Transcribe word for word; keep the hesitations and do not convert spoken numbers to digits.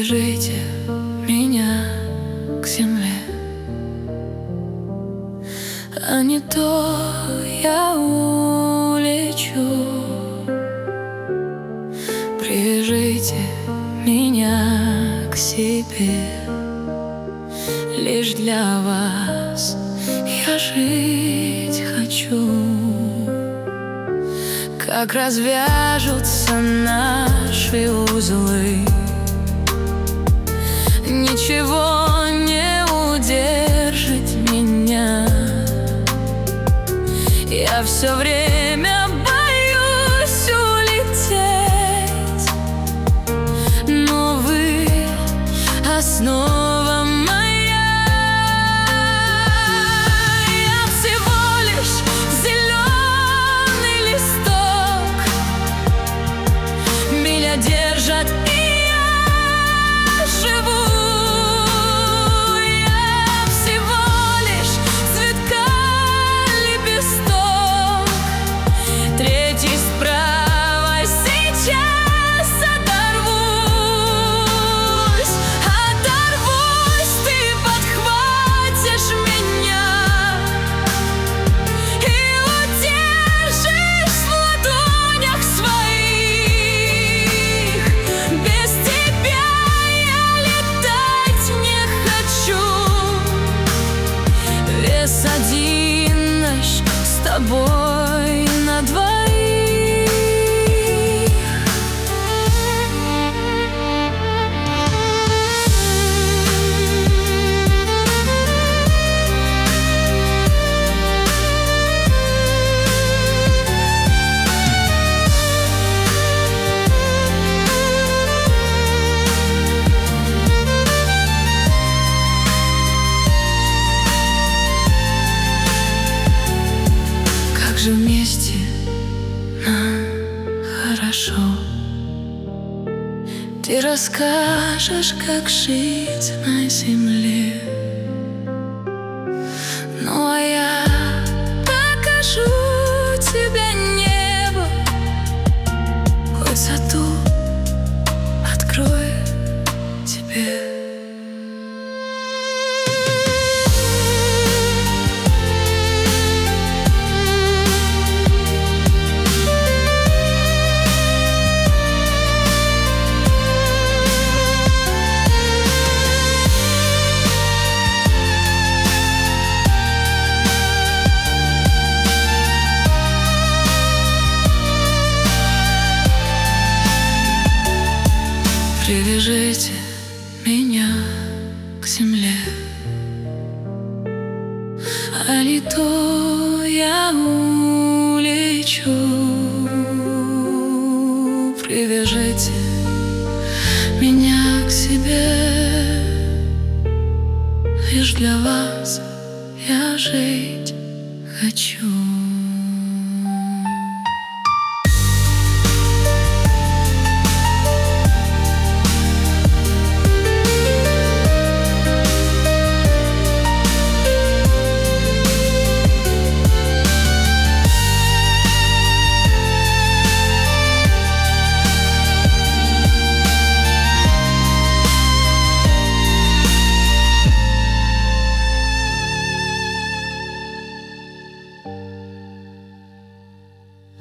Привяжите меня к земле, а не то я улечу. Привяжите меня к себе, лишь для вас я жить хочу. Как развяжутся наши узлы, ничего не удержит меня. Я все время боюсь улететь, но вы — основа моя. Я всего лишь зеленый листок, меня держат, и я живу. Один наш с тобой на двоих. Вместе нам хорошо. Ты расскажешь, как жить на земле, ну а я покажу тебе небо, высоту открою тебе. Привяжите меня к земле, а не то я улечу. Привяжите меня к себе, лишь для вас я жить хочу.